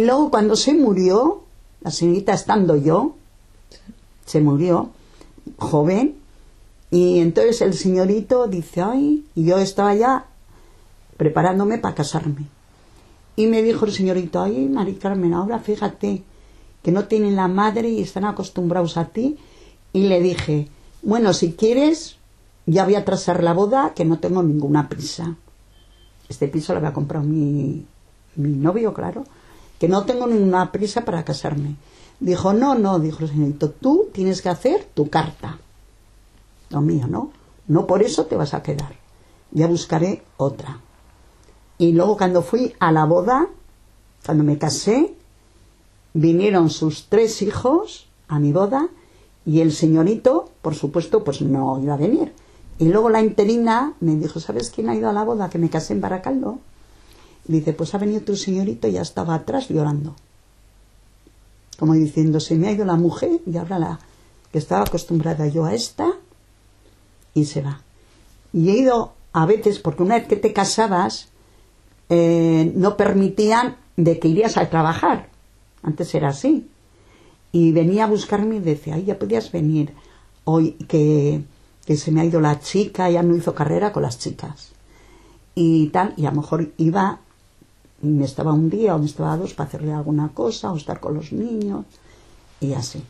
luego cuando se murió, la señorita estando yo, se murió, joven, y entonces el señorito dice, ay, y yo estaba ya preparándome para casarme. Y me dijo el señorito, ay, Mari Carmen, ahora fíjate que no tienen la madre y están acostumbrados a ti. Y le dije, bueno, si quieres, ya voy a trazar la boda, que no tengo ninguna prisa. Este piso lo había comprado mi novio, claro, que no tengo ninguna prisa para casarme. Dijo, no, dijo el señorito, tú tienes que hacer tu carta. Lo mío, ¿no? No por eso te vas a quedar. Ya buscaré otra. Y luego cuando fui a la boda, cuando me casé, vinieron sus 3 hijos a mi boda y el señorito, por supuesto, pues no iba a venir. Y luego la interina me dijo, ¿sabes quién ha ido a la boda? Que me casé en Baracaldo. Y dice, pues ha venido tu señorito y ya estaba atrás llorando. Como diciendo, se me ha ido la mujer y ahora la que estaba acostumbrada yo a esta y se va. Y he ido a veces, porque una vez que te casabas, no permitían de que irías a trabajar. Antes era así. Y venía a buscarme y decía, ay, ya podías venir. Hoy que se me ha ido la chica, ya no hizo carrera con las chicas. Y tal, y a lo mejor iba, me estaba un día o me estaba 2 para hacerle alguna cosa, o estar con los niños, y así.